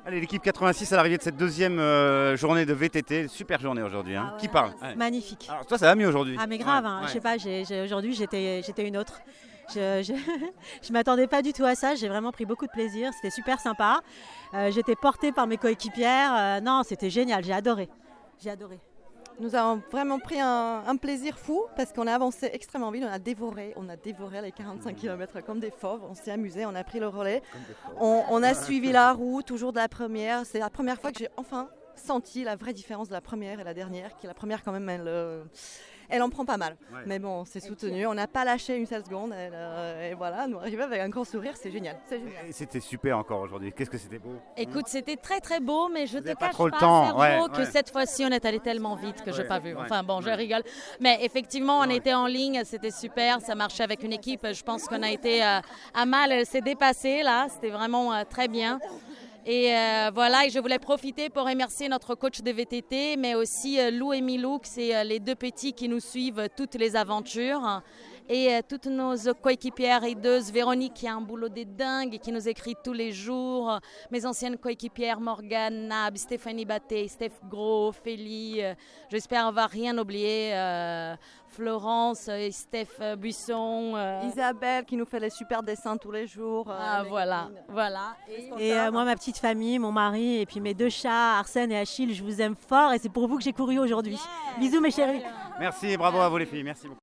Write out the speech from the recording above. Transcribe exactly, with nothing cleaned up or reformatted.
Allez, l'équipe quatre-vingt-six à l'arrivée de cette deuxième euh, journée de V T T, super journée aujourd'hui. Hein. Ah ouais, Qui parle? c'est Ouais. magnifique. Alors toi, ça va mieux aujourd'hui? Ah mais grave, Ouais, hein, ouais. je sais pas, j'ai, j'ai- aujourd'hui j'étais, j'étais une autre. Je, je, je m'attendais pas du tout à ça, j'ai vraiment pris beaucoup de plaisir, c'était super sympa. Euh, j'étais portée par mes coéquipières, euh, non c'était génial, j'ai adoré. J'ai adoré. Nous avons vraiment pris un, un plaisir fou parce qu'on a avancé extrêmement vite, on a dévoré, on a dévoré les quarante-cinq kilomètres comme des fauves, on s'est amusé, on a pris le relais, on, on a suivi la roue toujours de la première. C'est la première fois que j'ai enfin senti la vraie différence de la première et la dernière, qui la première quand même elle, euh, elle en prend pas mal. Ouais. Mais bon, c'est soutenu, on n'a pas lâché une seule seconde elle, euh, et voilà, nous arriver avec un grand sourire, c'est génial. C'est génial. Et c'était super encore aujourd'hui. Qu'est-ce que c'était beau. Écoute, c'était très très beau, mais je Vous te avez pas cache trop pas, le temps, Sergio, ouais, que ouais. cette fois-ci, on est allé tellement vite que j'ai Ouais, pas vu. ouais, Enfin bon, je ouais. rigole. Mais effectivement, on Ouais. était en ligne, c'était super, ça marchait avec une équipe. Je pense qu'on a été euh, à mal, elle s'est dépassée là, c'était vraiment euh, très bien. Et euh, voilà, et je voulais profiter pour remercier notre coach de V T T, mais aussi euh, Lou et Milou, que c'est euh, les deux petits qui nous suivent euh, toutes les aventures. Et euh, toutes nos coéquipières aideuses, Véronique qui a un boulot des dingues et qui nous écrit tous les jours, mes anciennes coéquipières Morgane, Nab, Stéphanie Batté, Steph Gros, Ophélie, euh, j'espère avoir rien oublié, euh, Florence, euh, Steph euh, Buisson. euh, Isabelle qui nous fait les super dessins tous les jours. euh, ah les voilà, copines. voilà. Et- Et euh, moi ma petite famille, mon mari et puis mes deux chats, Arsène et Achille, je vous aime fort et c'est pour vous que j'ai couru aujourd'hui. Bisous mes chéris. Merci et bravo à vous les filles. Merci beaucoup.